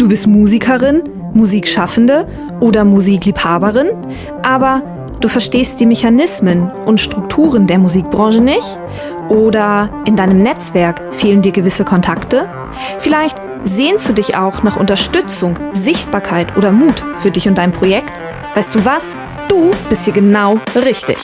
Du bist Musikerin, Musikschaffende oder Musikliebhaberin, aber du verstehst die Mechanismen und Strukturen der Musikbranche nicht? Oder in deinem Netzwerk fehlen dir gewisse Kontakte? Vielleicht sehnst du dich auch nach Unterstützung, Sichtbarkeit oder Mut für dich und dein Projekt? Weißt du was? Du bist hier genau richtig.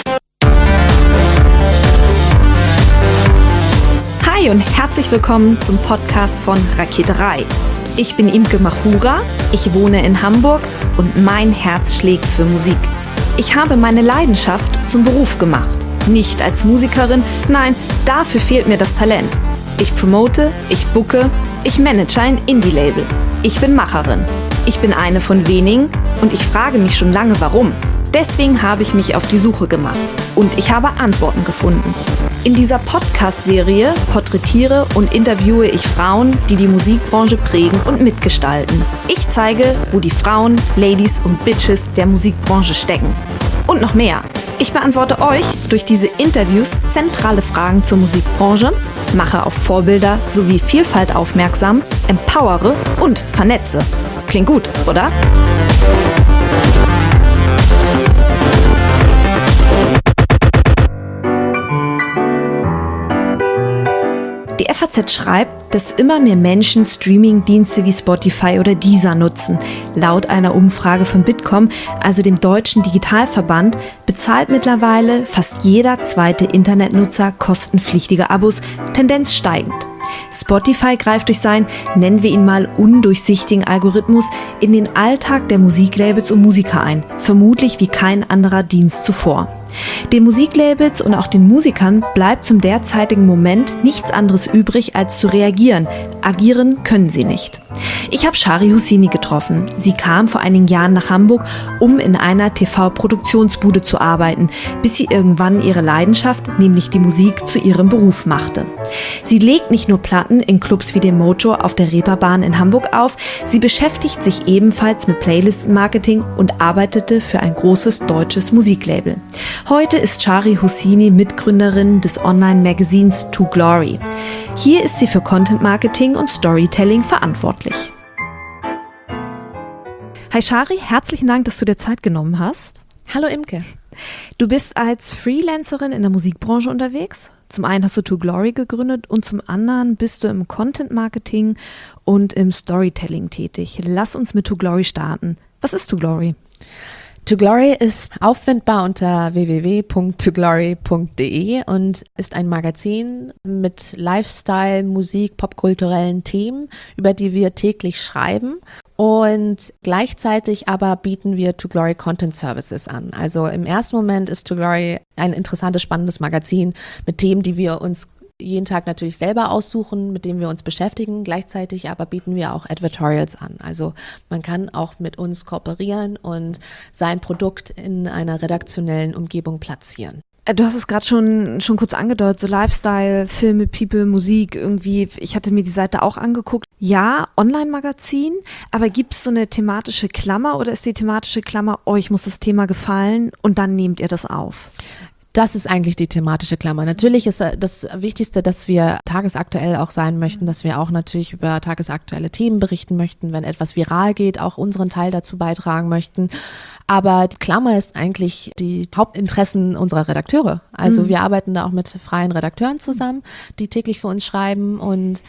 Hi und herzlich willkommen zum Podcast von Raketerei. Ich bin Imke Machura, ich wohne in Hamburg und mein Herz schlägt für Musik. Ich habe meine Leidenschaft zum Beruf gemacht. Nicht als Musikerin, nein, dafür fehlt mir das Talent. Ich promote, ich booke, ich manage ein Indie-Label. Ich bin Macherin. Ich bin eine von wenigen und ich frage mich schon lange, warum. Deswegen habe ich mich auf die Suche gemacht und ich habe Antworten gefunden. In dieser Podcast-Serie porträtiere und interviewe ich Frauen, die die Musikbranche prägen und mitgestalten. Ich zeige, wo die Frauen, Ladies und Bitches der Musikbranche stecken. Und noch mehr. Ich beantworte euch durch diese Interviews zentrale Fragen zur Musikbranche, mache auf Vorbilder sowie Vielfalt aufmerksam, empowere und vernetze. Klingt gut, oder? Die FAZ schreibt, dass immer mehr Menschen Streaming-Dienste wie Spotify oder Deezer nutzen. Laut einer Umfrage von Bitkom, also dem deutschen Digitalverband, bezahlt mittlerweile fast jeder zweite Internetnutzer kostenpflichtige Abos, Tendenz steigend. Spotify greift durch seinen, nennen wir ihn mal, undurchsichtigen Algorithmus in den Alltag der Musiklabels und Musiker ein, vermutlich wie kein anderer Dienst zuvor. Den Musiklabels und auch den Musikern bleibt zum derzeitigen Moment nichts anderes übrig, als zu reagieren. Agieren können sie nicht. Ich habe Shari Husseini getroffen. Sie kam vor einigen Jahren nach Hamburg, um in einer TV-Produktionsbude zu arbeiten, bis sie irgendwann ihre Leidenschaft, nämlich die Musik, zu ihrem Beruf machte. Sie legt nicht nur Platten in Clubs wie dem Mojo auf der Reeperbahn in Hamburg auf, sie beschäftigt sich ebenfalls mit Playlistenmarketing und arbeitete für ein großes deutsches Musiklabel. Heute ist Shari Husseini Mitgründerin des Online-Magazins To Glory. Hier ist sie für Content Marketing und Storytelling verantwortlich. Hi Shari, herzlichen Dank, dass du dir Zeit genommen hast. Hallo Imke. Du bist als Freelancerin in der Musikbranche unterwegs. Zum einen hast du To Glory gegründet und zum anderen bist du im Content Marketing und im Storytelling tätig. Lass uns mit To Glory starten. Was ist To Glory? To Glory ist auffindbar unter www.toglory.de und ist ein Magazin mit Lifestyle, Musik, popkulturellen Themen, über die wir täglich schreiben. Und gleichzeitig aber bieten wir To Glory Content Services an. Also im ersten Moment ist To Glory ein interessantes, spannendes Magazin mit Themen, die wir uns jeden Tag natürlich selber aussuchen, mit denen wir uns beschäftigen. Gleichzeitig aber bieten wir auch Advertorials an. Also man kann auch mit uns kooperieren und sein Produkt in einer redaktionellen Umgebung platzieren. Du hast es gerade schon kurz angedeutet, so Lifestyle, Filme, People, Musik, irgendwie, ich hatte mir die Seite auch angeguckt. Ja, Online-Magazin, aber gibt es so eine thematische Klammer oder ist die thematische Klammer, euch muss das Thema gefallen und dann nehmt ihr das auf? Das ist eigentlich die thematische Klammer. Natürlich ist das Wichtigste, dass wir tagesaktuell auch sein möchten, dass wir auch natürlich über tagesaktuelle Themen berichten möchten, wenn etwas viral geht, auch unseren Teil dazu beitragen möchten. Aber die Klammer ist eigentlich die Hauptinteressen unserer Redakteure. Also wir arbeiten da auch mit freien Redakteuren zusammen, die täglich für uns schreiben und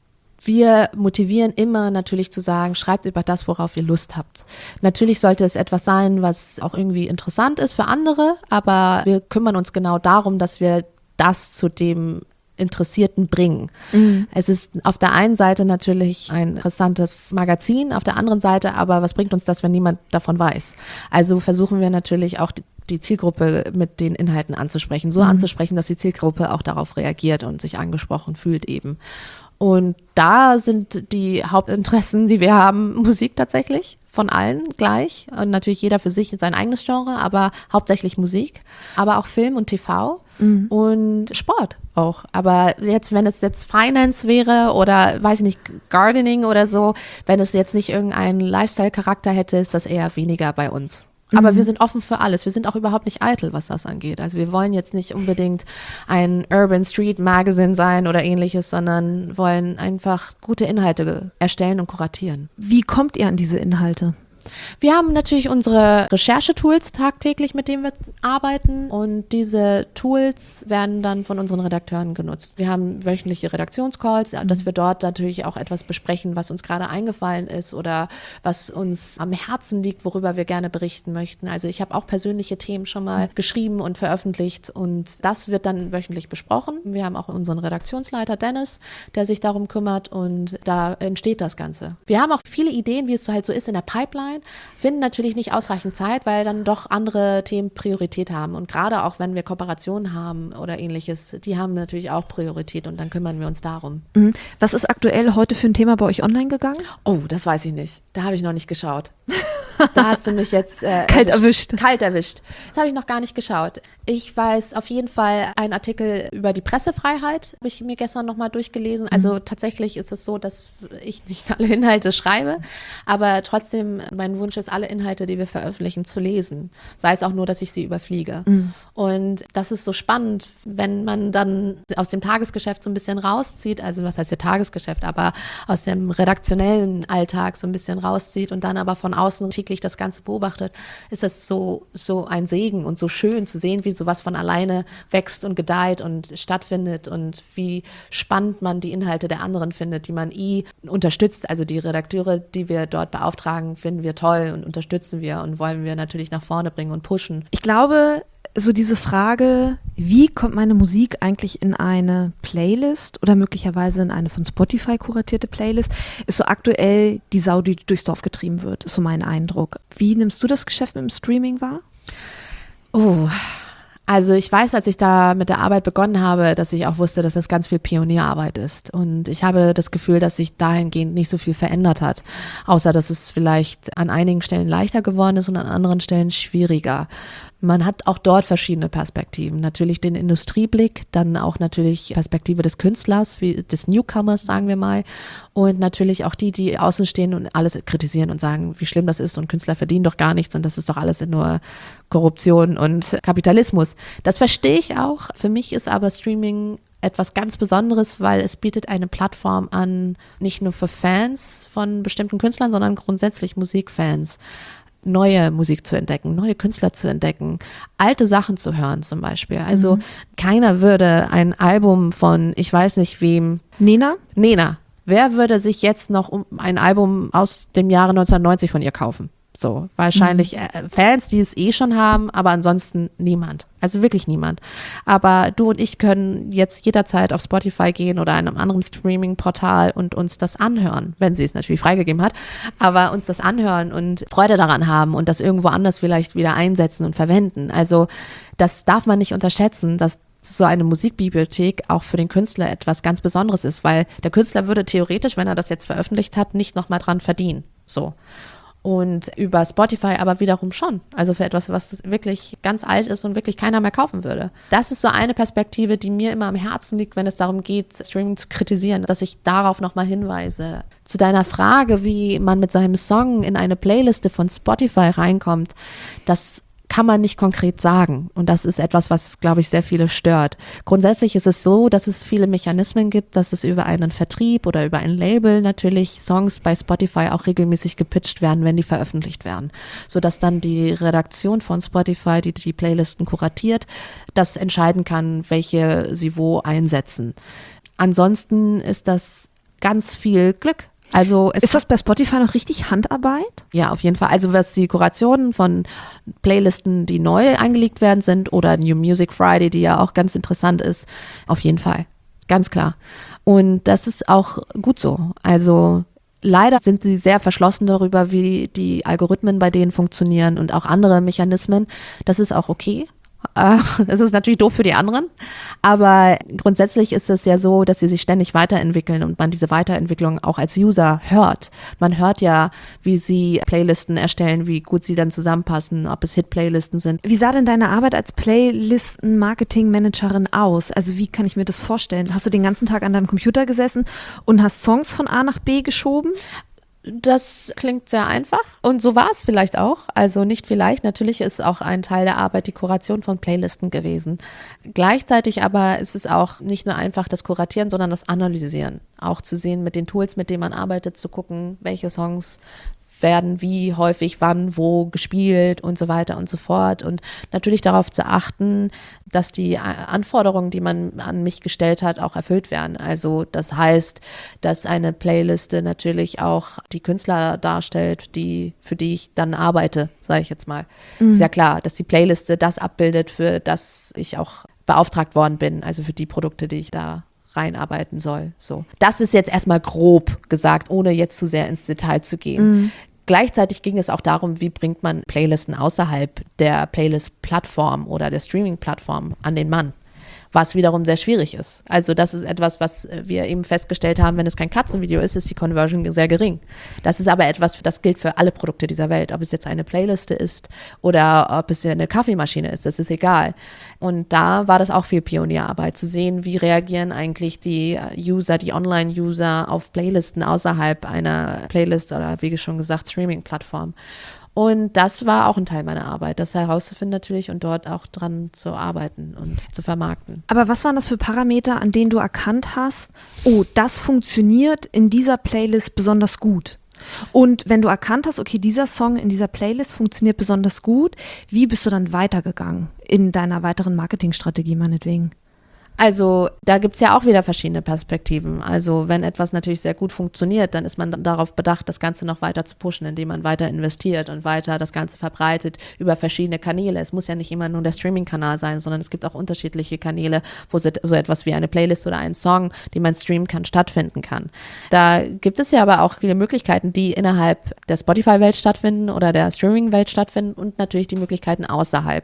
wir motivieren immer natürlich zu sagen, schreibt über das, worauf ihr Lust habt. Natürlich sollte es etwas sein, was auch irgendwie interessant ist für andere, aber wir kümmern uns genau darum, dass wir das zu dem Interessierten bringen. Es ist auf der einen Seite natürlich ein interessantes Magazin, auf der anderen Seite aber, was bringt uns das, wenn niemand davon weiß? Also versuchen wir natürlich auch die Zielgruppe mit den Inhalten anzusprechen, so anzusprechen, dass die Zielgruppe auch darauf reagiert und sich angesprochen fühlt eben. Und da sind die Hauptinteressen, die wir haben, Musik tatsächlich, von allen gleich. Und natürlich jeder für sich sein eigenes Genre, aber hauptsächlich Musik. Aber auch Film und TV und Sport auch. Aber jetzt, wenn es jetzt Finance wäre oder, weiß ich nicht, Gardening oder so, wenn es jetzt nicht irgendeinen Lifestyle-Charakter hätte, ist das eher weniger bei uns. Aber wir sind offen für alles. Wir sind auch überhaupt nicht eitel, was das angeht. Also wir wollen jetzt nicht unbedingt ein Urban Street Magazine sein oder ähnliches, sondern wollen einfach gute Inhalte erstellen und kuratieren. Wie kommt ihr an diese Inhalte? Wir haben natürlich unsere Recherchetools tagtäglich, mit denen wir arbeiten, und diese Tools werden dann von unseren Redakteuren genutzt. Wir haben wöchentliche Redaktionscalls, dass wir dort natürlich auch etwas besprechen, was uns gerade eingefallen ist oder was uns am Herzen liegt, worüber wir gerne berichten möchten. Also ich habe auch persönliche Themen schon mal geschrieben und veröffentlicht, und das wird dann wöchentlich besprochen. Wir haben auch unseren Redaktionsleiter Dennis, der sich darum kümmert, und da entsteht das Ganze. Wir haben auch viele Ideen, wie es halt so ist in der Pipeline, finden natürlich nicht ausreichend Zeit, weil dann doch andere Themen Priorität haben. Und gerade auch, wenn wir Kooperationen haben oder ähnliches, die haben natürlich auch Priorität, und dann kümmern wir uns darum. Was ist aktuell heute für ein Thema bei euch online gegangen? Oh, das weiß ich nicht. Da habe ich noch nicht geschaut. Da hast du mich jetzt kalt erwischt. Kalt erwischt. Das habe ich noch gar nicht geschaut. Ich weiß auf jeden Fall einen Artikel über die Pressefreiheit, habe ich mir gestern nochmal durchgelesen. Also tatsächlich ist es so, dass ich nicht alle Inhalte schreibe, aber trotzdem mein Wunsch ist, alle Inhalte, die wir veröffentlichen, zu lesen. Sei es auch nur, dass ich sie überfliege. Und das ist so spannend, wenn man dann aus dem Tagesgeschäft so ein bisschen rauszieht, also was heißt der Tagesgeschäft, aber aus dem redaktionellen Alltag so ein bisschen rauszieht und dann aber von außen täglich das Ganze beobachtet, ist das so ein Segen und so schön zu sehen, wie sowas von alleine wächst und gedeiht und stattfindet, und wie spannend man die Inhalte der anderen findet, die man unterstützt. Also die Redakteure, die wir dort beauftragen, finden wir toll und unterstützen wir und wollen wir natürlich nach vorne bringen und pushen. Ich glaube, so diese Frage, wie kommt meine Musik eigentlich in eine Playlist oder möglicherweise in eine von Spotify kuratierte Playlist, ist so aktuell die Sau, die durchs Dorf getrieben wird, ist so mein Eindruck. Wie nimmst du das Geschäft mit dem Streaming wahr? Oh, also ich weiß, als ich da mit der Arbeit begonnen habe, dass ich auch wusste, dass das ganz viel Pionierarbeit ist. Und ich habe das Gefühl, dass sich dahingehend nicht so viel verändert hat. Außer, dass es vielleicht an einigen Stellen leichter geworden ist und an anderen Stellen schwieriger. Man hat auch dort verschiedene Perspektiven. Natürlich den Industrieblick, dann auch natürlich Perspektive des Künstlers, wie des Newcomers, sagen wir mal. Und natürlich auch die außen stehen und alles kritisieren und sagen, wie schlimm das ist und Künstler verdienen doch gar nichts und das ist doch alles nur Korruption und Kapitalismus. Das verstehe ich auch. Für mich ist aber Streaming etwas ganz Besonderes, weil es bietet eine Plattform an, nicht nur für Fans von bestimmten Künstlern, sondern grundsätzlich Musikfans, neue Musik zu entdecken, neue Künstler zu entdecken, alte Sachen zu hören zum Beispiel. Also keiner würde ein Album von, ich weiß nicht wem. Nena. Wer würde sich jetzt noch ein Album aus dem Jahre 1990 von ihr kaufen? So, wahrscheinlich Fans, die es schon haben, aber ansonsten niemand. Also wirklich niemand. Aber du und ich können jetzt jederzeit auf Spotify gehen oder einem anderen Streaming-Portal und uns das anhören, wenn sie es natürlich freigegeben hat, aber uns das anhören und Freude daran haben und das irgendwo anders vielleicht wieder einsetzen und verwenden. Also das darf man nicht unterschätzen, dass so eine Musikbibliothek auch für den Künstler etwas ganz Besonderes ist, weil der Künstler würde theoretisch, wenn er das jetzt veröffentlicht hat, nicht nochmal dran verdienen. So. Und über Spotify aber wiederum schon. Also für etwas, was wirklich ganz alt ist und wirklich keiner mehr kaufen würde. Das ist so eine Perspektive, die mir immer am Herzen liegt, wenn es darum geht, Streaming zu kritisieren, dass ich darauf nochmal hinweise. Zu deiner Frage, wie man mit seinem Song in eine Playliste von Spotify reinkommt, das kann man nicht konkret sagen. Und das ist etwas, was, glaube ich, sehr viele stört. Grundsätzlich ist es so, dass es viele Mechanismen gibt, dass es über einen Vertrieb oder über ein Label natürlich Songs bei Spotify auch regelmäßig gepitcht werden, wenn die veröffentlicht werden. Sodass dann die Redaktion von Spotify, die die Playlisten kuratiert, das entscheiden kann, welche sie wo einsetzen. Ansonsten ist das ganz viel Glück. Also ist das bei Spotify noch richtig Handarbeit? Ja, auf jeden Fall. Also was die Kurationen von Playlisten, die neu eingelegt werden sind, oder New Music Friday, die ja auch ganz interessant ist, auf jeden Fall. Ganz klar. Und das ist auch gut so. Also leider sind sie sehr verschlossen darüber, wie die Algorithmen bei denen funktionieren und auch andere Mechanismen. Das ist auch okay. Das ist natürlich doof für die anderen, aber grundsätzlich ist es ja so, dass sie sich ständig weiterentwickeln und man diese Weiterentwicklung auch als User hört. Man hört ja, wie sie Playlisten erstellen, wie gut sie dann zusammenpassen, ob es Hit-Playlisten sind. Wie sah denn deine Arbeit als Playlisten-Marketing-Managerin aus? Also wie kann ich mir das vorstellen? Hast du den ganzen Tag an deinem Computer gesessen und hast Songs von A nach B geschoben? Das klingt sehr einfach und so war es vielleicht auch. Also nicht vielleicht, natürlich ist auch ein Teil der Arbeit die Kuration von Playlisten gewesen. Gleichzeitig aber ist es auch nicht nur einfach das Kuratieren, sondern das Analysieren. Auch zu sehen mit den Tools, mit denen man arbeitet, zu gucken, welche Songs werden wie häufig, wann, wo gespielt und so weiter und so fort. Und natürlich darauf zu achten, dass die Anforderungen, die man an mich gestellt hat, auch erfüllt werden. Also das heißt, dass eine Playliste natürlich auch die Künstler darstellt, für die ich dann arbeite, sage ich jetzt mal. Ist ja klar, dass die Playliste das abbildet, für das ich auch beauftragt worden bin, also für die Produkte, die ich da reinarbeiten soll. So. Das ist jetzt erstmal grob gesagt, ohne jetzt zu sehr ins Detail zu gehen. Gleichzeitig ging es auch darum, wie bringt man Playlisten außerhalb der Playlist-Plattform oder der Streaming-Plattform an den Mann, was wiederum sehr schwierig ist. Also das ist etwas, was wir eben festgestellt haben, wenn es kein Katzenvideo ist, ist die Conversion sehr gering. Das ist aber etwas, das gilt für alle Produkte dieser Welt, ob es jetzt eine Playliste ist oder ob es eine Kaffeemaschine ist, das ist egal. Und da war das auch viel Pionierarbeit, zu sehen, wie reagieren eigentlich die User, die Online-User auf Playlisten außerhalb einer Playlist oder wie schon gesagt Streaming-Plattform. Und das war auch ein Teil meiner Arbeit, das herauszufinden natürlich und dort auch dran zu arbeiten und zu vermarkten. Aber was waren das für Parameter, an denen du erkannt hast, oh, das funktioniert in dieser Playlist besonders gut? Und wenn du erkannt hast, okay, dieser Song in dieser Playlist funktioniert besonders gut, wie bist du dann weitergegangen in deiner weiteren Marketingstrategie meinetwegen? Also da gibt es ja auch wieder verschiedene Perspektiven. Also wenn etwas natürlich sehr gut funktioniert, dann ist man darauf bedacht, das Ganze noch weiter zu pushen, indem man weiter investiert und weiter das Ganze verbreitet über verschiedene Kanäle. Es muss ja nicht immer nur der Streaming-Kanal sein, sondern es gibt auch unterschiedliche Kanäle, wo so etwas wie eine Playlist oder ein Song, den man streamen kann, stattfinden kann. Da gibt es ja aber auch viele Möglichkeiten, die innerhalb der Spotify-Welt stattfinden oder der Streaming-Welt stattfinden und natürlich die Möglichkeiten außerhalb.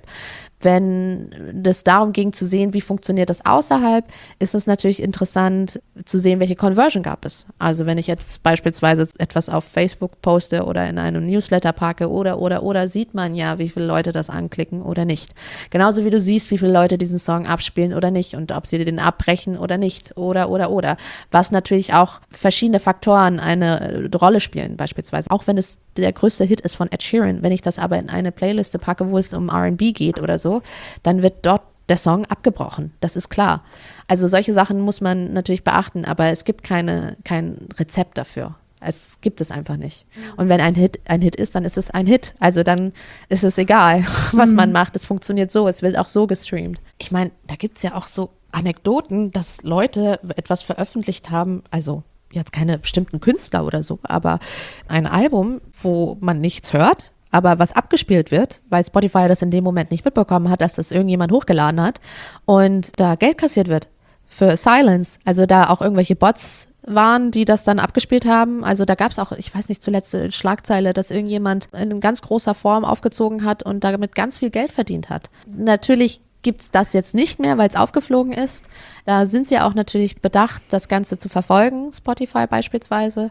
Wenn es darum ging zu sehen, wie funktioniert das außerhalb, ist es natürlich interessant zu sehen, welche Conversion gab es. Also wenn ich jetzt beispielsweise etwas auf Facebook poste oder in einem Newsletter packe oder, sieht man ja, wie viele Leute das anklicken oder nicht. Genauso wie du siehst, wie viele Leute diesen Song abspielen oder nicht und ob sie den abbrechen oder nicht oder. Was natürlich auch verschiedene Faktoren eine Rolle spielen beispielsweise. Auch wenn es der größte Hit ist von Ed Sheeran, wenn ich das aber in eine Playliste packe, wo es um R&B geht oder so, dann wird dort der Song abgebrochen. Das ist klar. Also solche Sachen muss man natürlich beachten, aber es gibt kein Rezept dafür. Es gibt es einfach nicht. Und wenn ein Hit ist, dann ist es ein Hit. Also dann ist es egal, was man macht. Es funktioniert so, es wird auch so gestreamt. Ich meine, da gibt es ja auch so Anekdoten, dass Leute etwas veröffentlicht haben, also jetzt keine bestimmten Künstler oder so, aber ein Album, wo man nichts hört, aber was abgespielt wird, weil Spotify das in dem Moment nicht mitbekommen hat, dass das irgendjemand hochgeladen hat und da Geld kassiert wird für Silence, also da auch irgendwelche Bots waren, die das dann abgespielt haben. Also da gab es auch, ich weiß nicht, zuletzt eine Schlagzeile, dass irgendjemand in ganz großer Form aufgezogen hat und damit ganz viel Geld verdient hat. Natürlich gibt es das jetzt nicht mehr, weil es aufgeflogen ist. Da sind sie auch natürlich bedacht, das Ganze zu verfolgen, Spotify beispielsweise.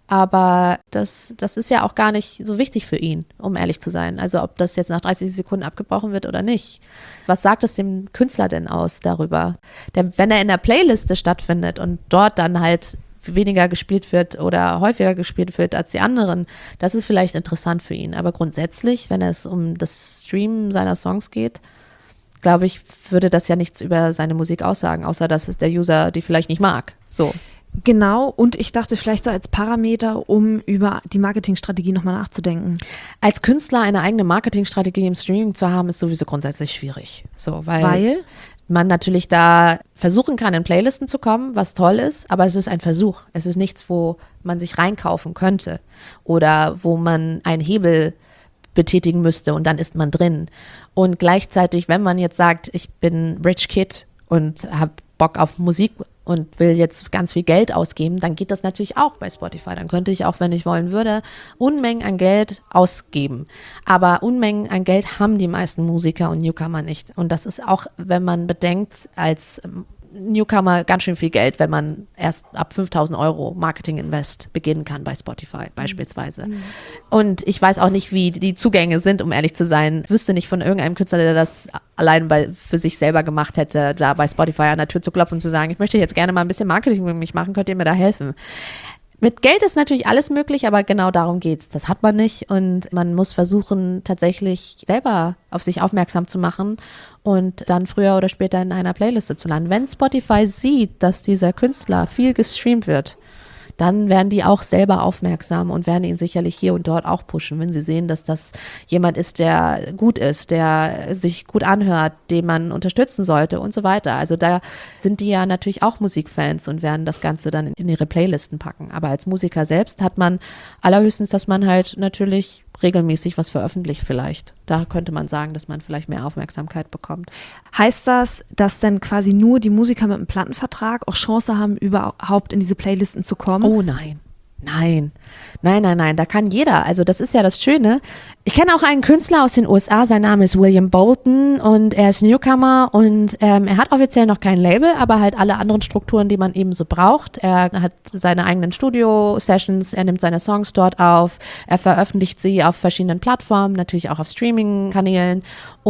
Aber das ist ja auch gar nicht so wichtig für ihn, um ehrlich zu sein. Also ob das jetzt nach 30 Sekunden abgebrochen wird oder nicht. Was sagt es dem Künstler denn aus darüber? Denn wenn er in der Playliste stattfindet und dort dann halt weniger gespielt wird oder häufiger gespielt wird als die anderen, das ist vielleicht interessant für ihn. Aber grundsätzlich, wenn es um das Streamen seiner Songs geht, glaube ich, würde das ja nichts über seine Musik aussagen, außer dass der User die vielleicht nicht mag. So. Genau, und ich dachte vielleicht so als Parameter, um über die Marketingstrategie nochmal nachzudenken. Als Künstler eine eigene Marketingstrategie im Streaming zu haben, ist sowieso grundsätzlich schwierig. So, weil man natürlich da versuchen kann, in Playlisten zu kommen, was toll ist, aber es ist ein Versuch. Es ist nichts, wo man sich reinkaufen könnte oder wo man einen Hebel betätigen müsste und dann ist man drin. Und gleichzeitig, wenn man jetzt sagt, ich bin Rich Kid und habe Bock auf Musik und will jetzt ganz viel Geld ausgeben, dann geht das natürlich auch bei Spotify. Dann könnte ich auch, wenn ich wollen würde, Unmengen an Geld ausgeben. Aber Unmengen an Geld haben die meisten Musiker und Newcomer nicht. Und das ist auch, wenn man bedenkt, als Newcomer ganz schön viel Geld, wenn man erst ab 5.000 € Marketing-Invest beginnen kann bei Spotify beispielsweise. Und ich weiß auch nicht, wie die Zugänge sind, um ehrlich zu sein. Ich wüsste nicht von irgendeinem Künstler, der das allein für sich selber gemacht hätte, da bei Spotify an der Tür zu klopfen und zu sagen, ich möchte jetzt gerne mal ein bisschen Marketing mit mich machen, könnt ihr mir da helfen? Mit Geld ist natürlich alles möglich, aber genau darum geht's. Das hat man nicht und man muss versuchen, tatsächlich selber auf sich aufmerksam zu machen und dann früher oder später in einer Playliste zu landen. Wenn Spotify sieht, dass dieser Künstler viel gestreamt wird, dann werden die auch selber aufmerksam und werden ihn sicherlich hier und dort auch pushen, wenn sie sehen, dass das jemand ist, der gut ist, der sich gut anhört, den man unterstützen sollte und so weiter. Also da sind die ja natürlich auch Musikfans und werden das Ganze dann in ihre Playlisten packen. Aber als Musiker selbst hat man allerhöchstens, dass man halt natürlich regelmäßig was veröffentlicht vielleicht. Da könnte man sagen, dass man vielleicht mehr Aufmerksamkeit bekommt. Heißt das, dass dann quasi nur die Musiker mit einem Plattenvertrag auch Chance haben, überhaupt in diese Playlisten zu kommen? Oh nein. Nein, da kann jeder. Also das ist ja das Schöne. Ich kenne auch einen Künstler aus den USA, sein Name ist William Bolton und er ist Newcomer und er hat offiziell noch kein Label, aber halt alle anderen Strukturen, die man eben so braucht. Er hat seine eigenen Studio-Sessions, er nimmt seine Songs dort auf, er veröffentlicht sie auf verschiedenen Plattformen, natürlich auch auf Streaming-Kanälen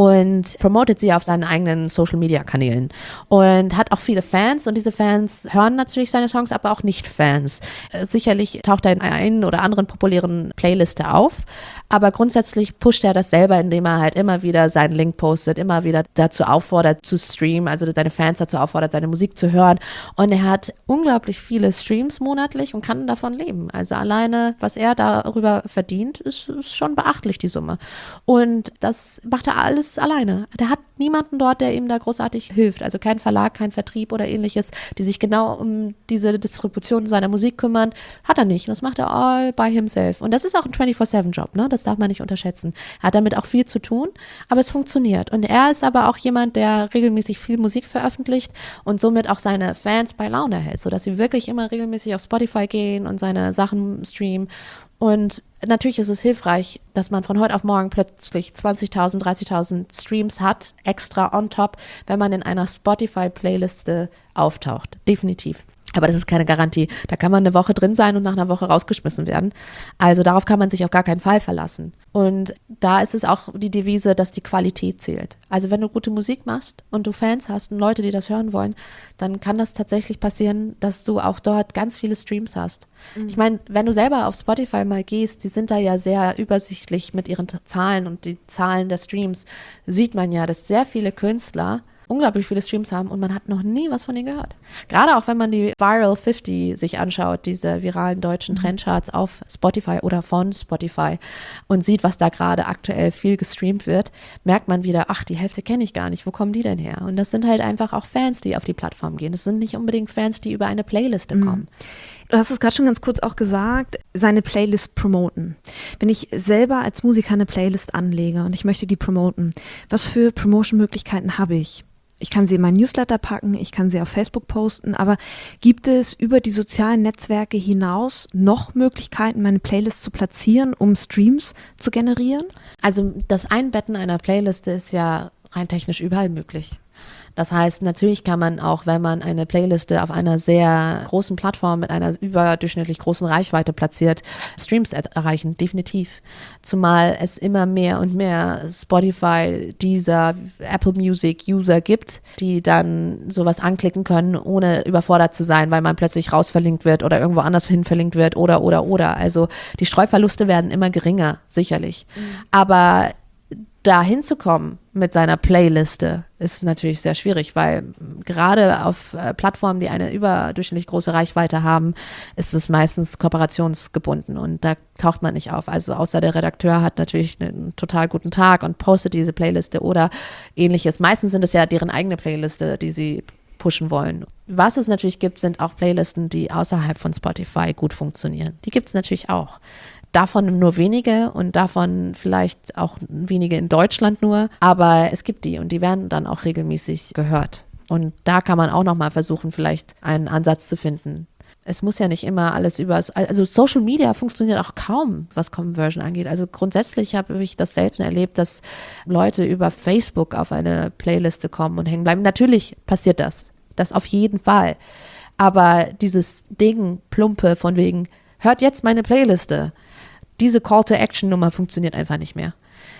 und promotet sie auf seinen eigenen Social-Media-Kanälen und hat auch viele Fans und diese Fans hören natürlich seine Songs, aber auch Nicht-Fans. Sicherlich taucht er in einen oder anderen populären Playliste auf, aber grundsätzlich pusht er das selber, indem er halt immer wieder seinen Link postet, immer wieder dazu auffordert zu streamen, also seine Fans dazu auffordert, seine Musik zu hören und er hat unglaublich viele Streams monatlich und kann davon leben. Also alleine, was er darüber verdient, ist schon beachtlich, die Summe. Und das macht er alles alleine. Der hat niemanden dort, der ihm da großartig hilft, also kein Verlag, kein Vertrieb oder ähnliches, die sich genau um diese Distribution seiner Musik kümmern. Hat er nicht. Das macht er all by himself. Und das ist auch ein 24/7-Job, ne? Das darf man nicht unterschätzen. Er hat damit auch viel zu tun, aber es funktioniert. Und er ist aber auch jemand, der regelmäßig viel Musik veröffentlicht und somit auch seine Fans bei Laune hält, sodass sie wirklich immer regelmäßig auf Spotify gehen und seine Sachen streamen. Und natürlich ist es hilfreich, dass man von heute auf morgen plötzlich 20.000, 30.000 Streams hat, extra on top, wenn man in einer Spotify-Playliste auftaucht. Definitiv. Aber das ist keine Garantie. Da kann man eine Woche drin sein und nach einer Woche rausgeschmissen werden. Also darauf kann man sich auf gar keinen Fall verlassen. Und da ist es auch die Devise, dass die Qualität zählt. Also wenn du gute Musik machst und du Fans hast und Leute, die das hören wollen, dann kann das tatsächlich passieren, dass du auch dort ganz viele Streams hast. Mhm. Ich meine, wenn du selber auf Spotify mal gehst, die sind da ja sehr übersichtlich mit ihren Zahlen und die Zahlen der Streams, sieht man ja, dass sehr viele Künstler unglaublich viele Streams haben und man hat noch nie was von denen gehört. Gerade auch wenn man die Viral 50 sich anschaut, diese viralen deutschen Trendcharts auf Spotify oder von Spotify und sieht, was da gerade aktuell viel gestreamt wird, merkt man wieder, ach, die Hälfte kenne ich gar nicht, wo kommen die denn her? Und das sind halt einfach auch Fans, die auf die Plattform gehen. Das sind nicht unbedingt Fans, die über eine Playliste kommen. Du hast es gerade schon ganz kurz auch gesagt, seine Playlist promoten. Wenn ich selber als Musiker eine Playlist anlege und ich möchte die promoten, was für Promotion-Möglichkeiten habe ich? Ich kann sie in meinen Newsletter packen, ich kann sie auf Facebook posten, aber gibt es über die sozialen Netzwerke hinaus noch Möglichkeiten, meine Playlist zu platzieren, um Streams zu generieren? Also das Einbetten einer Playliste ist ja rein technisch überall möglich. Das heißt, natürlich kann man auch, wenn man eine Playliste auf einer sehr großen Plattform mit einer überdurchschnittlich großen Reichweite platziert, Streams erreichen, definitiv. Zumal es immer mehr und mehr Spotify, Deezer, Apple Music User gibt, die dann sowas anklicken können, ohne überfordert zu sein, weil man plötzlich rausverlinkt wird oder irgendwo anders hin verlinkt wird oder. Also die Streuverluste werden immer geringer, sicherlich. Aber da hinzukommen mit seiner Playliste ist natürlich sehr schwierig, weil gerade auf Plattformen, die eine überdurchschnittlich große Reichweite haben, ist es meistens kooperationsgebunden und da taucht man nicht auf. Also außer der Redakteur hat natürlich einen total guten Tag und postet diese Playliste oder ähnliches. Meistens sind es ja deren eigene Playliste, die sie pushen wollen. Was es natürlich gibt, sind auch Playlisten, die außerhalb von Spotify gut funktionieren. Die gibt es natürlich auch. Davon nur wenige und davon vielleicht auch wenige in Deutschland nur, aber es gibt die und die werden dann auch regelmäßig gehört. Und da kann man auch nochmal versuchen, vielleicht einen Ansatz zu finden. Es muss ja nicht immer alles also Social Media funktioniert auch kaum, was Conversion angeht. Also grundsätzlich habe ich das selten erlebt, dass Leute über Facebook auf eine Playliste kommen und hängen bleiben. Natürlich passiert das auf jeden Fall. Aber dieses Ding, plumpe von wegen, hört jetzt meine Playliste, diese Call-to-Action-Nummer funktioniert einfach nicht mehr.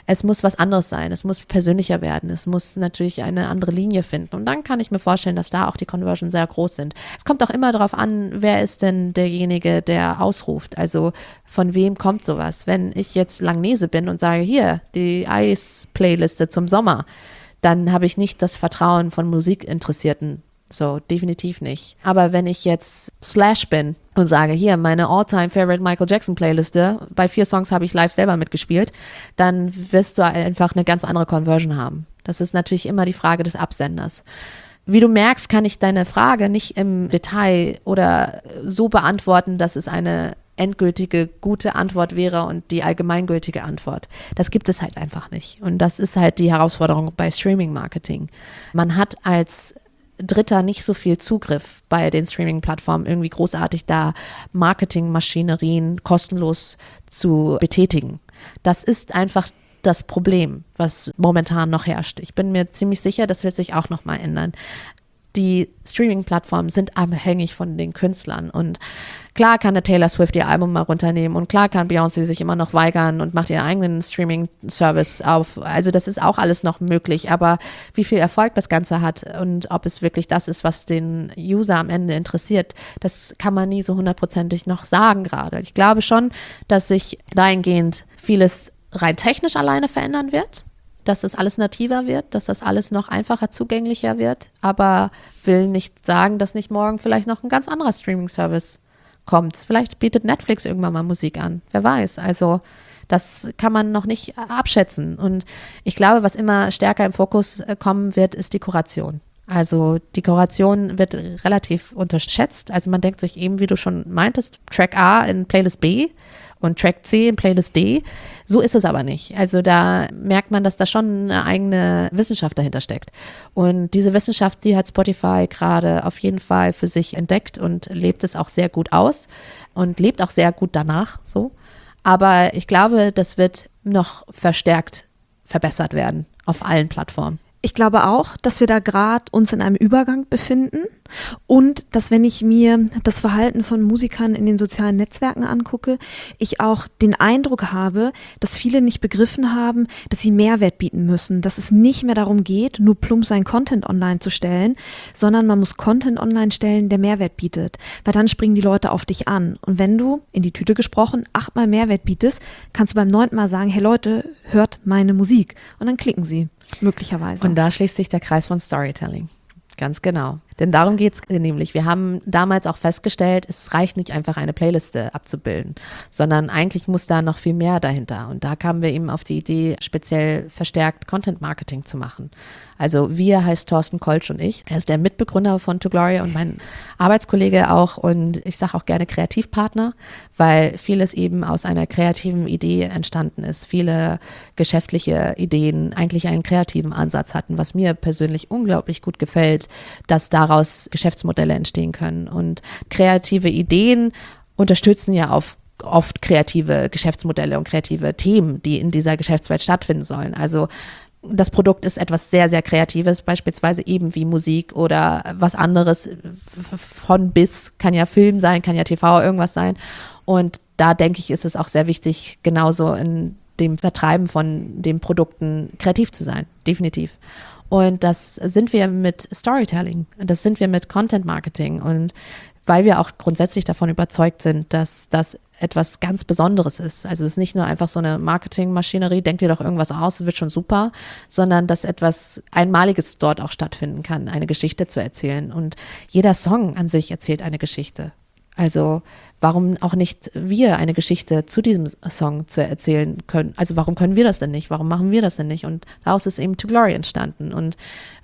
Es muss was anderes sein, es muss persönlicher werden, es muss natürlich eine andere Linie finden. Und dann kann ich mir vorstellen, dass da auch die Conversions sehr groß sind. Es kommt auch immer darauf an, wer ist denn derjenige, der ausruft. Also von wem kommt sowas? Wenn ich jetzt Langnese bin und sage, hier, die Eis-Playliste zum Sommer, dann habe ich nicht das Vertrauen von Musikinteressierten. So, definitiv nicht. Aber wenn ich jetzt Slash bin und sage, hier, meine All-Time-Favorite Michael Jackson-Playliste, bei 4 Songs habe ich live selber mitgespielt, dann wirst du einfach eine ganz andere Conversion haben. Das ist natürlich immer die Frage des Absenders. Wie du merkst, kann ich deine Frage nicht im Detail oder so beantworten, dass es eine endgültige, gute Antwort wäre und die allgemeingültige Antwort. Das gibt es halt einfach nicht. Und das ist halt die Herausforderung bei Streaming-Marketing. Man hat als Dritter nicht so viel Zugriff bei den Streaming-Plattformen, irgendwie großartig da Marketingmaschinerien kostenlos zu betätigen. Das ist einfach das Problem, was momentan noch herrscht. Ich bin mir ziemlich sicher, das wird sich auch nochmal ändern. Die Streaming-Plattformen sind abhängig von den Künstlern und klar kann eine Taylor Swift ihr Album mal runternehmen und klar kann Beyoncé sich immer noch weigern und macht ihren eigenen Streaming-Service auf. Also das ist auch alles noch möglich, aber wie viel Erfolg das Ganze hat und ob es wirklich das ist, was den User am Ende interessiert, das kann man nie so hundertprozentig noch sagen gerade. Ich glaube schon, dass sich dahingehend vieles rein technisch alleine verändern wird, dass das alles nativer wird, dass das alles noch einfacher zugänglicher wird, aber will nicht sagen, dass nicht morgen vielleicht noch ein ganz anderer Streaming-Service kommt. Vielleicht bietet Netflix irgendwann mal Musik an, wer weiß. Also das kann man noch nicht abschätzen und ich glaube, was immer stärker im Fokus kommen wird, ist die Kuration. Also die Kuration wird relativ unterschätzt, also man denkt sich eben, wie du schon meintest, Track A in Playlist B und Track C in Playlist D. So ist es aber nicht. Also da merkt man, dass da schon eine eigene Wissenschaft dahinter steckt. Und diese Wissenschaft, die hat Spotify gerade auf jeden Fall für sich entdeckt und lebt es auch sehr gut aus und lebt auch sehr gut danach so. Aber ich glaube, das wird noch verstärkt verbessert werden auf allen Plattformen. Ich glaube auch, dass wir da gerade uns in einem Übergang befinden und dass, wenn ich mir das Verhalten von Musikern in den sozialen Netzwerken angucke, ich auch den Eindruck habe, dass viele nicht begriffen haben, dass sie Mehrwert bieten müssen, dass es nicht mehr darum geht, nur plump seinen Content online zu stellen, sondern man muss Content online stellen, der Mehrwert bietet, weil dann springen die Leute auf dich an. Und wenn du, in die Tüte gesprochen, 8-mal Mehrwert bietest, kannst du beim 9. Mal sagen, hey Leute, hört meine Musik. Und dann klicken sie. Möglicherweise. Und da schließt sich der Kreis von Storytelling. Ganz genau. Denn darum geht es nämlich. Wir haben damals auch festgestellt, es reicht nicht einfach eine Playliste abzubilden, sondern eigentlich muss da noch viel mehr dahinter. Und da kamen wir eben auf die Idee, speziell verstärkt Content Marketing zu machen. Also wir heißt Thorsten Koltsch und ich. Er ist der Mitbegründer von To Gloria und mein Arbeitskollege auch und ich sage auch gerne Kreativpartner, weil vieles eben aus einer kreativen Idee entstanden ist. Viele geschäftliche Ideen eigentlich einen kreativen Ansatz hatten, was mir persönlich unglaublich gut gefällt, dass daraus Geschäftsmodelle entstehen können. Und kreative Ideen unterstützen ja oft kreative Geschäftsmodelle und kreative Themen, die in dieser Geschäftswelt stattfinden sollen. Also das Produkt ist etwas sehr, sehr Kreatives, beispielsweise eben wie Musik oder was anderes von bis, kann ja Film sein, kann ja TV, irgendwas sein. Und da denke ich, ist es auch sehr wichtig, genauso in dem Vertreiben von den Produkten kreativ zu sein, definitiv. Und das sind wir mit Storytelling, das sind wir mit Content Marketing und weil wir auch grundsätzlich davon überzeugt sind, dass das etwas ganz Besonderes ist. Also es ist nicht nur einfach so eine Marketingmaschinerie, denkt dir doch irgendwas aus, wird schon super, sondern dass etwas Einmaliges dort auch stattfinden kann, eine Geschichte zu erzählen. Und jeder Song an sich erzählt eine Geschichte. Also warum auch nicht wir eine Geschichte zu diesem Song zu erzählen können? Also warum können wir das denn nicht? Warum machen wir das denn nicht? Und daraus ist eben To Gloria entstanden. Und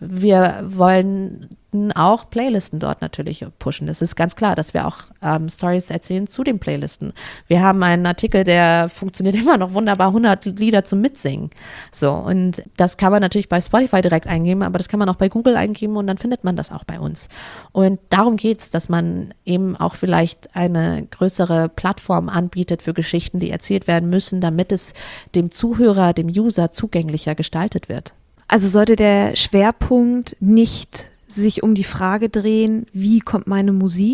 wir wollen auch Playlisten dort natürlich pushen. Es ist ganz klar, dass wir auch Stories erzählen zu den Playlisten. Wir haben einen Artikel, der funktioniert immer noch wunderbar, 100 Lieder zum Mitsingen. So, und das kann man natürlich bei Spotify direkt eingeben, aber das kann man auch bei Google eingeben und dann findet man das auch bei uns. Und darum geht es, dass man eben auch vielleicht eine größere Plattform anbietet für Geschichten, die erzählt werden müssen, damit es dem Zuhörer, dem User zugänglicher gestaltet wird. Also sollte der Schwerpunkt nicht sich um die Frage drehen, wie kommt meine Musik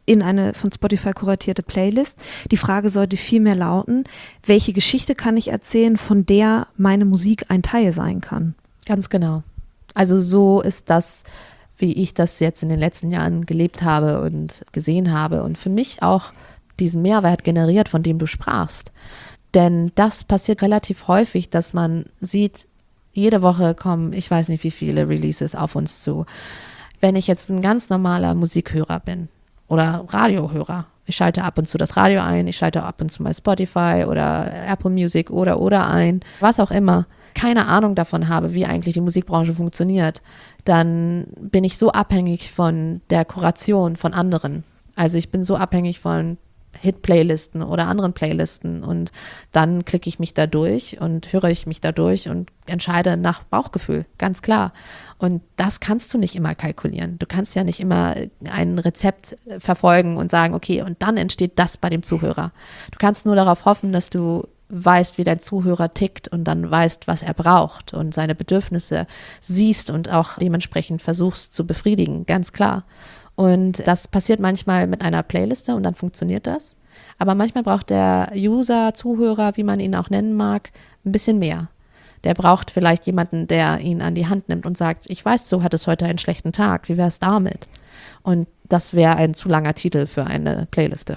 in eine von Spotify kuratierte Playlist. Die Frage sollte vielmehr lauten, welche Geschichte kann ich erzählen, von der meine Musik ein Teil sein kann? Ganz genau. Also so ist das, wie ich das jetzt in den letzten Jahren gelebt habe und gesehen habe und für mich auch diesen Mehrwert generiert, von dem du sprachst. Denn das passiert relativ häufig, dass man sieht, jede Woche kommen, ich weiß nicht wie viele Releases auf uns zu. Wenn ich jetzt ein ganz normaler Musikhörer bin oder Radiohörer, ich schalte ab und zu das Radio ein, ich schalte ab und zu mal Spotify oder Apple Music oder ein, was auch immer, keine Ahnung davon habe, wie eigentlich die Musikbranche funktioniert, dann bin ich so abhängig von der Kuration von anderen. Also ich bin so abhängig von Hit-Playlisten oder anderen Playlisten und dann klicke ich mich da durch und höre ich mich da durch und entscheide nach Bauchgefühl, ganz klar. Und das kannst du nicht immer kalkulieren. Du kannst ja nicht immer ein Rezept verfolgen und sagen, okay, und dann entsteht das bei dem Zuhörer. Du kannst nur darauf hoffen, dass du weißt, wie dein Zuhörer tickt und dann weißt, was er braucht und seine Bedürfnisse siehst und auch dementsprechend versuchst zu befriedigen, ganz klar. Und das passiert manchmal mit einer Playliste und dann funktioniert das. Aber manchmal braucht der User, Zuhörer, wie man ihn auch nennen mag, ein bisschen mehr. Der braucht vielleicht jemanden, der ihn an die Hand nimmt und sagt, ich weiß, du hattest heute einen schlechten Tag, wie wäre es damit? Und das wäre ein zu langer Titel für eine Playliste.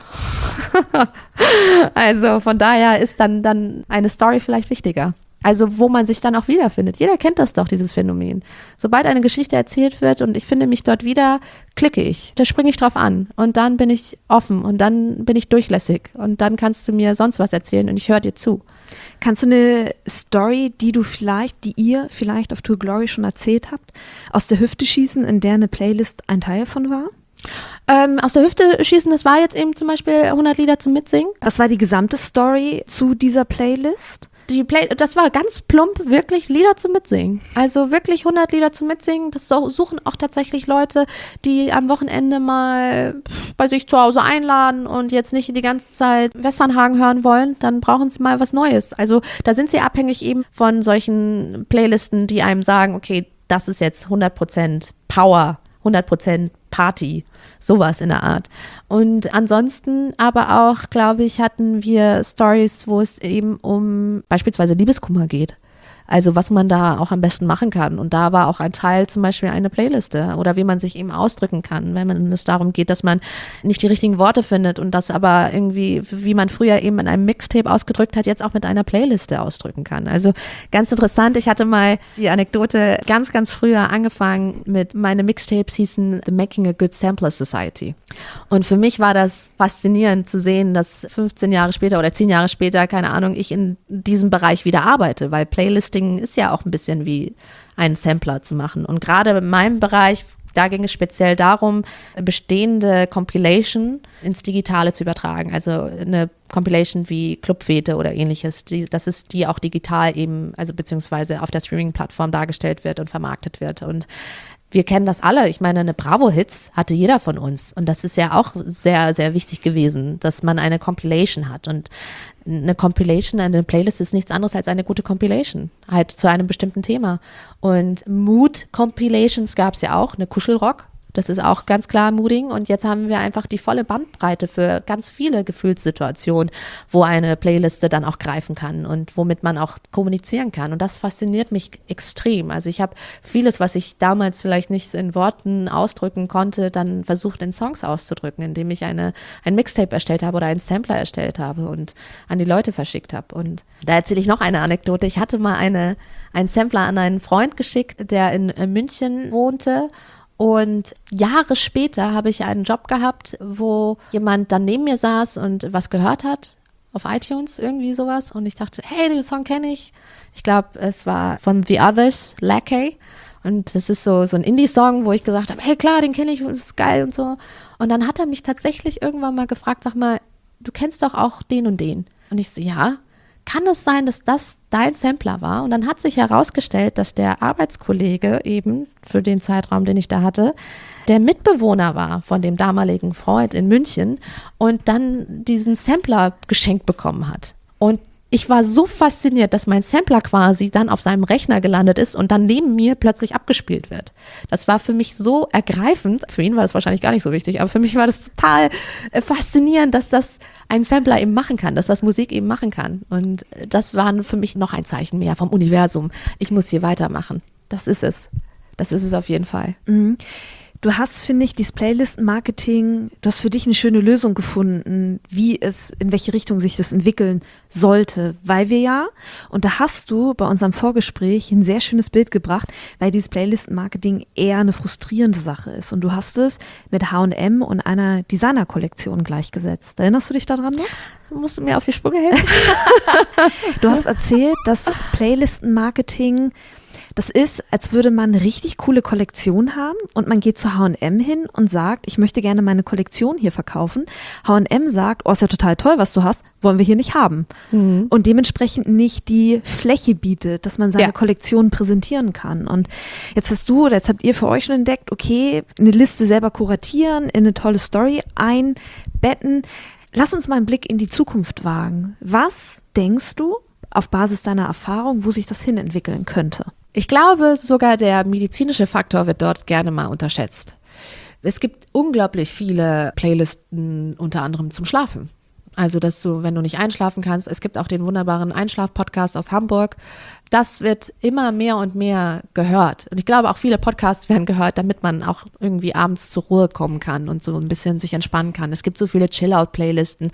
Also von daher ist dann eine Story vielleicht wichtiger. Also wo man sich dann auch wiederfindet. Jeder kennt das doch, dieses Phänomen. Sobald eine Geschichte erzählt wird und ich finde mich dort wieder, klicke ich. Da springe ich drauf an und dann bin ich offen und dann bin ich durchlässig und dann kannst du mir sonst was erzählen und ich höre dir zu. Kannst du eine Story, die ihr vielleicht auf Tour Glory schon erzählt habt, aus der Hüfte schießen, in der eine Playlist ein Teil von war? Aus der Hüfte schießen, das war jetzt eben zum Beispiel 100 Lieder zum Mitsingen. Was war die gesamte Story zu dieser Playlist? Das war ganz plump, wirklich Lieder zum Mitsingen. Also wirklich 100 Lieder zum Mitsingen. Das suchen auch tatsächlich Leute, die am Wochenende mal bei sich zu Hause einladen und jetzt nicht die ganze Zeit Westernhagen hören wollen. Dann brauchen sie mal was Neues. Also da sind sie abhängig eben von solchen Playlisten, die einem sagen, okay, das ist jetzt 100% Power, 100% Party, sowas in der Art. Und ansonsten aber auch, glaube ich, hatten wir Stories, wo es eben um beispielsweise Liebeskummer geht. Also was man da auch am besten machen kann. Und da war auch ein Teil zum Beispiel eine Playliste oder wie man sich eben ausdrücken kann, wenn es darum geht, dass man nicht die richtigen Worte findet und das aber irgendwie, wie man früher eben in einem Mixtape ausgedrückt hat, jetzt auch mit einer Playliste ausdrücken kann. Also ganz interessant. Ich hatte mal die Anekdote ganz, ganz früher angefangen mit, meine Mixtapes hießen The Making a Good Sampler Society. Und für mich war das faszinierend zu sehen, dass 15 Jahre später oder 10 Jahre später, keine Ahnung, ich in diesem Bereich wieder arbeite, weil Playlisting ist ja auch ein bisschen wie einen Sampler zu machen. Und gerade in meinem Bereich, da ging es speziell darum, bestehende Compilation ins Digitale zu übertragen. Also eine Compilation wie Clubfete oder ähnliches. Das ist die auch digital eben, also beziehungsweise auf der Streaming-Plattform dargestellt wird und vermarktet wird. Und wir kennen das alle. Ich meine, eine Bravo-Hits hatte jeder von uns. Und das ist ja auch sehr, sehr wichtig gewesen, dass man eine Compilation hat. Und eine Compilation, eine Playlist ist nichts anderes als eine gute Compilation, halt zu einem bestimmten Thema. Und Mood-Compilations gab es ja auch, eine Kuschelrock. Das ist auch ganz klar Mooding. Und jetzt haben wir einfach die volle Bandbreite für ganz viele Gefühlssituationen, wo eine Playliste dann auch greifen kann und womit man auch kommunizieren kann. Und das fasziniert mich extrem. Also ich habe vieles, was ich damals vielleicht nicht in Worten ausdrücken konnte, dann versucht in Songs auszudrücken, indem ich ein Mixtape erstellt habe oder einen Sampler erstellt habe und an die Leute verschickt habe. Und da erzähle ich noch eine Anekdote. Ich hatte mal einen Sampler an einen Freund geschickt, der in München wohnte. Und Jahre später habe ich einen Job gehabt, wo jemand dann neben mir saß und was gehört hat auf iTunes, irgendwie sowas. Und ich dachte, hey, den Song kenne ich. Ich glaube, es war von The Others, Lackey. Und das ist so ein Indie-Song, wo ich gesagt habe, hey, klar, den kenne ich, das ist geil und so. Und dann hat er mich tatsächlich irgendwann mal gefragt, sag mal, du kennst doch auch den und den. Und ich so, ja. Kann es sein, dass das dein Sampler war? Und dann hat sich herausgestellt, dass der Arbeitskollege eben für den Zeitraum, den ich da hatte, der Mitbewohner war von dem damaligen Freund in München und dann diesen Sampler geschenkt bekommen hat. Und ich war so fasziniert, dass mein Sampler quasi dann auf seinem Rechner gelandet ist und dann neben mir plötzlich abgespielt wird. Das war für mich so ergreifend. Für ihn war das wahrscheinlich gar nicht so wichtig, aber für mich war das total faszinierend, dass das ein Sampler eben machen kann, dass das Musik eben machen kann. Und das war für mich noch ein Zeichen mehr vom Universum. Ich muss hier weitermachen. Das ist es. Das ist es auf jeden Fall. Mhm. Du hast, finde ich, dieses Playlist-Marketing, du hast für dich eine schöne Lösung gefunden, in welche Richtung sich das entwickeln sollte, weil wir ja, und da hast du bei unserem Vorgespräch ein sehr schönes Bild gebracht, weil dieses Playlist-Marketing eher eine frustrierende Sache ist und du hast es mit H&M und einer Designer-Kollektion gleichgesetzt. Erinnerst du dich daran noch? Musst du mir auf die Sprünge helfen? Du hast erzählt, dass Playlisten-Marketing, das ist, als würde man eine richtig coole Kollektion haben und man geht zu H&M hin und sagt, ich möchte gerne meine Kollektion hier verkaufen. H&M sagt, oh, ist ja total toll, was du hast, wollen wir hier nicht haben. Mhm. Und dementsprechend nicht die Fläche bietet, dass man seine Kollektion präsentieren kann. Und jetzt habt ihr für euch schon entdeckt, okay, eine Liste selber kuratieren, in eine tolle Story einbetten. Lass uns mal einen Blick in die Zukunft wagen. Was denkst du auf Basis deiner Erfahrung, wo sich das hin entwickeln könnte? Ich glaube, sogar der medizinische Faktor wird dort gerne mal unterschätzt. Es gibt unglaublich viele Playlisten, unter anderem zum Schlafen. Also, dass du, wenn du nicht einschlafen kannst, es gibt auch den wunderbaren Einschlaf-Podcast aus Hamburg. Das wird immer mehr und mehr gehört. Und ich glaube, auch viele Podcasts werden gehört, damit man auch irgendwie abends zur Ruhe kommen kann und so ein bisschen sich entspannen kann. Es gibt so viele Chill-Out-Playlisten.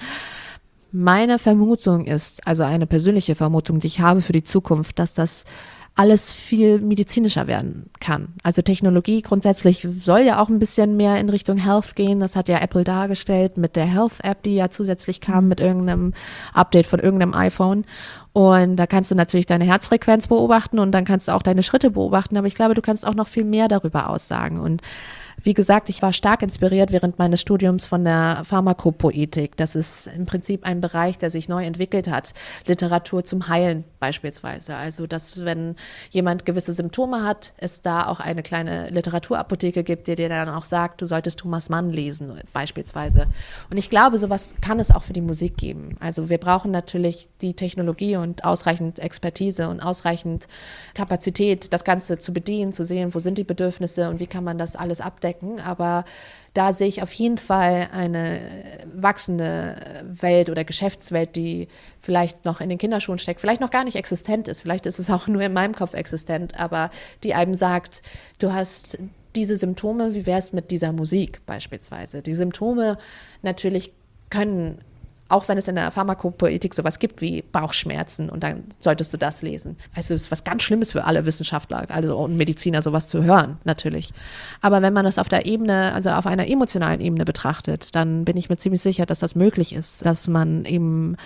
Meine Vermutung ist, also eine persönliche Vermutung, die ich habe für die Zukunft, dass das alles viel medizinischer werden kann. Also Technologie grundsätzlich soll ja auch ein bisschen mehr in Richtung Health gehen. Das hat ja Apple dargestellt mit der Health-App, die ja zusätzlich kam mit irgendeinem Update von irgendeinem iPhone. Und da kannst du natürlich deine Herzfrequenz beobachten und dann kannst du auch deine Schritte beobachten. Aber ich glaube, du kannst auch noch viel mehr darüber aussagen. Und wie gesagt, ich war stark inspiriert während meines Studiums von der Pharmakopoetik. Das ist im Prinzip ein Bereich, der sich neu entwickelt hat. Literatur zum Heilen beispielsweise. Also, dass wenn jemand gewisse Symptome hat, es da auch eine kleine Literaturapotheke gibt, die dir dann auch sagt, du solltest Thomas Mann lesen beispielsweise. Und ich glaube, sowas kann es auch für die Musik geben. Also wir brauchen natürlich die Technologie und ausreichend Expertise und ausreichend Kapazität, das Ganze zu bedienen, zu sehen, wo sind die Bedürfnisse und wie kann man das alles abdecken. Aber da sehe ich auf jeden Fall eine wachsende Welt oder Geschäftswelt, die vielleicht noch in den Kinderschuhen steckt, vielleicht noch gar nicht existent ist, vielleicht ist es auch nur in meinem Kopf existent, aber die einem sagt, du hast diese Symptome, wie wäre es mit dieser Musik beispielsweise? Die Symptome natürlich können, auch wenn es in der Pharmakopoetik sowas gibt wie Bauchschmerzen und dann solltest du das lesen. Also es ist was ganz Schlimmes für alle Wissenschaftler, also und Mediziner, sowas zu hören, natürlich. Aber wenn man das auf der Ebene, also auf einer emotionalen Ebene betrachtet, dann bin ich mir ziemlich sicher, dass das möglich ist, dass man eben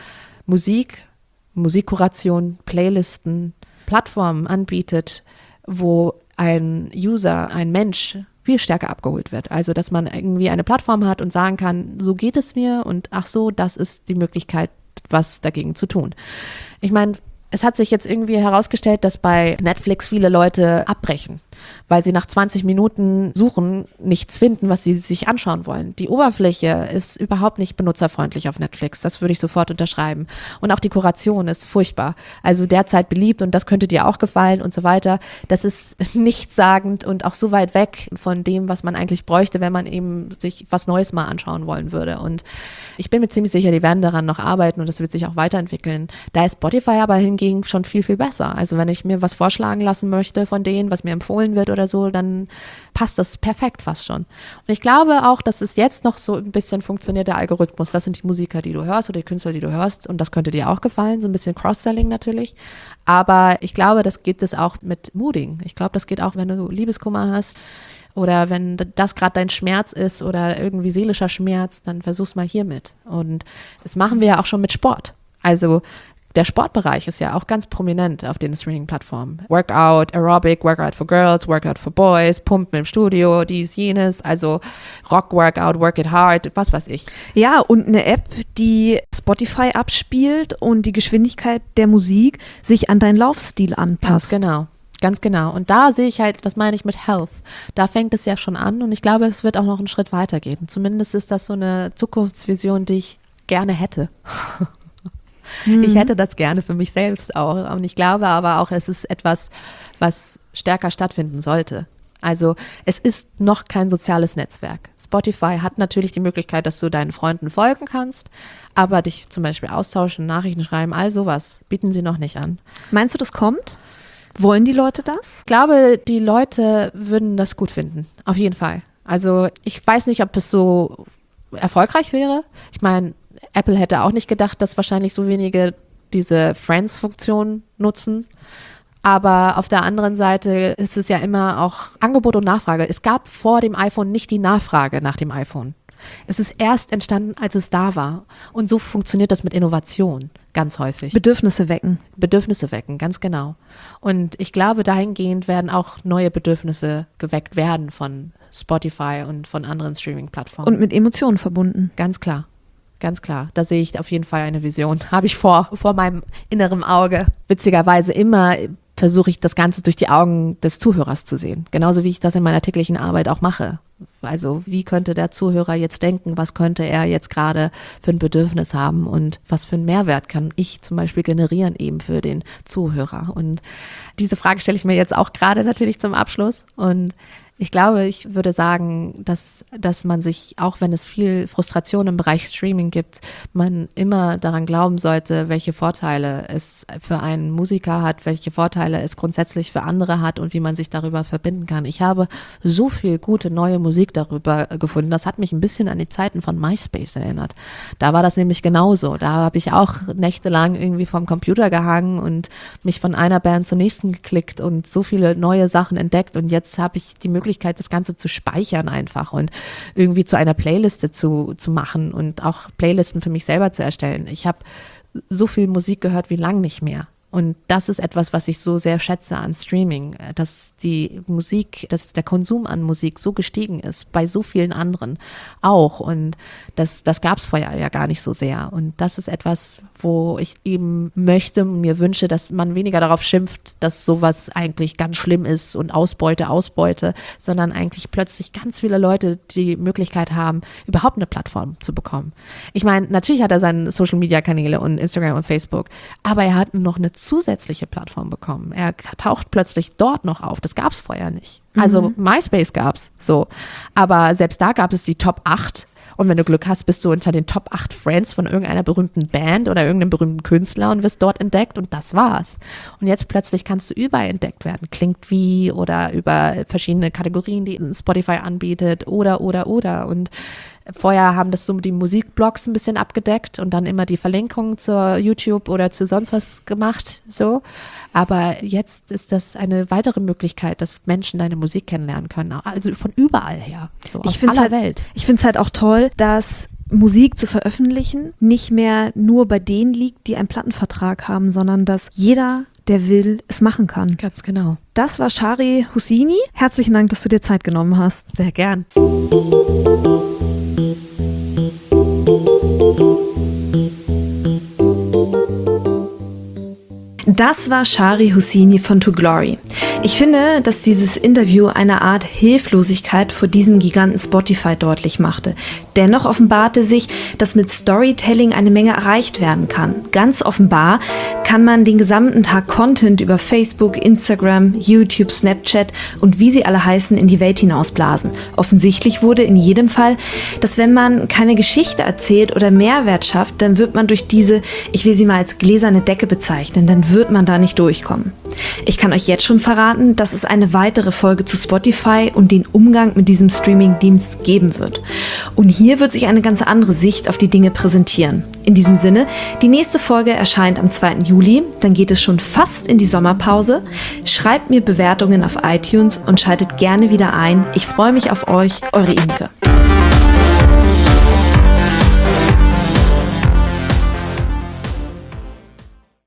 Musikkuration, Playlisten, Plattformen anbietet, wo ein User, ein Mensch viel stärker abgeholt wird. Also, dass man irgendwie eine Plattform hat und sagen kann, so geht es mir und ach so, das ist die Möglichkeit, was dagegen zu tun. Ich meine, es hat sich jetzt irgendwie herausgestellt, dass bei Netflix viele Leute abbrechen, weil sie nach 20 Minuten suchen nichts finden, was sie sich anschauen wollen. Die Oberfläche ist überhaupt nicht benutzerfreundlich auf Netflix, das würde ich sofort unterschreiben. Und auch die Kuration ist furchtbar, also derzeit beliebt und das könnte dir auch gefallen und so weiter. Das ist nichtssagend und auch so weit weg von dem, was man eigentlich bräuchte, wenn man eben sich was Neues mal anschauen wollen würde. Und ich bin mir ziemlich sicher, die werden daran noch arbeiten und das wird sich auch weiterentwickeln. Da ist Spotify aber hingegen schon viel, viel besser. Also wenn ich mir was vorschlagen lassen möchte von denen, was mir empfohlen wird oder so, dann passt das perfekt fast schon. Und ich glaube auch, dass es jetzt noch so ein bisschen funktioniert, der Algorithmus. Das sind die Musiker, die du hörst oder die Künstler, die du hörst und das könnte dir auch gefallen, so ein bisschen Cross-Selling natürlich. Aber ich glaube, das geht es auch mit Mooding. Ich glaube, das geht auch, wenn du Liebeskummer hast oder wenn das gerade dein Schmerz ist oder irgendwie seelischer Schmerz, dann versuch's mal hiermit. Und das machen wir ja auch schon mit Sport. Also der Sportbereich ist ja auch ganz prominent auf den Streaming-Plattformen. Workout, Aerobic, Workout for Girls, Workout for Boys, Pumpen im Studio, dies, jenes, also Rock-Workout, Work It Hard, was weiß ich. Ja, und eine App, die Spotify abspielt und die Geschwindigkeit der Musik sich an deinen Laufstil anpasst. Ganz genau. Und da sehe ich halt, das meine ich mit Health. Da fängt es ja schon an und ich glaube, es wird auch noch einen Schritt weitergehen. Zumindest ist das so eine Zukunftsvision, die ich gerne hätte. Ich hätte das gerne für mich selbst auch. Und ich glaube aber auch, es ist etwas, was stärker stattfinden sollte. Also es ist noch kein soziales Netzwerk. Spotify hat natürlich die Möglichkeit, dass du deinen Freunden folgen kannst, aber dich zum Beispiel austauschen, Nachrichten schreiben, all sowas bieten sie noch nicht an. Meinst du, das kommt? Wollen die Leute das? Ich glaube, die Leute würden das gut finden, auf jeden Fall. Also ich weiß nicht, ob es so erfolgreich wäre. Ich meine, Apple hätte auch nicht gedacht, dass wahrscheinlich so wenige diese Friends-Funktion nutzen. Aber auf der anderen Seite ist es ja immer auch Angebot und Nachfrage. Es gab vor dem iPhone nicht die Nachfrage nach dem iPhone. Es ist erst entstanden, als es da war. Und so funktioniert das mit Innovation ganz häufig. Bedürfnisse wecken. Bedürfnisse wecken, ganz genau. Und ich glaube, dahingehend werden auch neue Bedürfnisse geweckt werden von Spotify und von anderen Streaming-Plattformen. Und mit Emotionen verbunden. Ganz klar. Ganz klar, da sehe ich auf jeden Fall eine Vision. Habe ich vor meinem inneren Auge. Witzigerweise immer versuche ich das Ganze durch die Augen des Zuhörers zu sehen. Genauso wie ich das in meiner täglichen Arbeit auch mache. Also wie könnte der Zuhörer jetzt denken, was könnte er jetzt gerade für ein Bedürfnis haben und was für einen Mehrwert kann ich zum Beispiel generieren eben für den Zuhörer. Und diese Frage stelle ich mir jetzt auch gerade natürlich zum Abschluss. Und ich glaube, ich würde sagen, dass man sich, auch wenn es viel Frustration im Bereich Streaming gibt, man immer daran glauben sollte, welche Vorteile es für einen Musiker hat, welche Vorteile es grundsätzlich für andere hat und wie man sich darüber verbinden kann. Ich habe so viel gute neue Musik darüber gefunden. Das hat mich ein bisschen an die Zeiten von MySpace erinnert. Da war das nämlich genauso. Da habe ich auch nächtelang irgendwie vom Computer gehangen und mich von einer Band zur nächsten geklickt und so viele neue Sachen entdeckt. Und jetzt habe ich die Möglichkeit, das Ganze zu speichern einfach und irgendwie zu einer Playliste zu machen und auch Playlisten für mich selber zu erstellen. Ich habe so viel Musik gehört wie lang nicht mehr. Und das ist etwas, was ich so sehr schätze an Streaming, dass die Musik, dass der Konsum an Musik so gestiegen ist, bei so vielen anderen auch. Und das gab es vorher ja gar nicht so sehr. Und das ist etwas, wo ich eben mir wünsche, dass man weniger darauf schimpft, dass sowas eigentlich ganz schlimm ist und Ausbeute, sondern eigentlich plötzlich ganz viele Leute die Möglichkeit haben, überhaupt eine Plattform zu bekommen. Ich meine, natürlich hat er seine Social-Media-Kanäle und Instagram und Facebook, aber er hat noch eine zusätzliche Plattform bekommen. Er taucht plötzlich dort noch auf. Das gab es vorher nicht. Also MySpace gab es so. Aber selbst da gab es die Top 8. Und wenn du Glück hast, bist du unter den Top 8 Friends von irgendeiner berühmten Band oder irgendeinem berühmten Künstler und wirst dort entdeckt und das war's. Und jetzt plötzlich kannst du überall entdeckt werden. Klingt wie oder über verschiedene Kategorien, die Spotify anbietet oder. Und vorher haben das so die Musikblogs ein bisschen abgedeckt und dann immer die Verlinkungen zur YouTube oder zu sonst was gemacht, so. Aber jetzt ist das eine weitere Möglichkeit, dass Menschen deine Musik kennenlernen können, also von überall her, so aus aller Welt. Ich finde es halt auch toll, dass Musik zu veröffentlichen nicht mehr nur bei denen liegt, die einen Plattenvertrag haben, sondern dass jeder, der will, es machen kann. Ganz genau. Das war Shari Husseini. Herzlichen Dank, dass du dir Zeit genommen hast. Sehr gern. Das war Shari Husseini von To Glory. Ich finde, dass dieses Interview eine Art Hilflosigkeit vor diesem Giganten Spotify deutlich machte. Dennoch offenbarte sich, dass mit Storytelling eine Menge erreicht werden kann. Ganz offenbar kann man den gesamten Tag Content über Facebook, Instagram, YouTube, Snapchat und wie sie alle heißen in die Welt hinausblasen. Offensichtlich wurde in jedem Fall, dass wenn man keine Geschichte erzählt oder Mehrwert schafft, dann wird man durch diese, ich will sie mal als gläserne Decke bezeichnen, dann wird man da nicht durchkommen. Ich kann euch jetzt schon verraten, dass es eine weitere Folge zu Spotify und den Umgang mit diesem Streaming-Dienst geben wird. Und hier wird sich eine ganz andere Sicht auf die Dinge präsentieren. In diesem Sinne, die nächste Folge erscheint am 2. Juli, dann geht es schon fast in die Sommerpause. Schreibt mir Bewertungen auf iTunes und schaltet gerne wieder ein. Ich freue mich auf euch, eure Imke.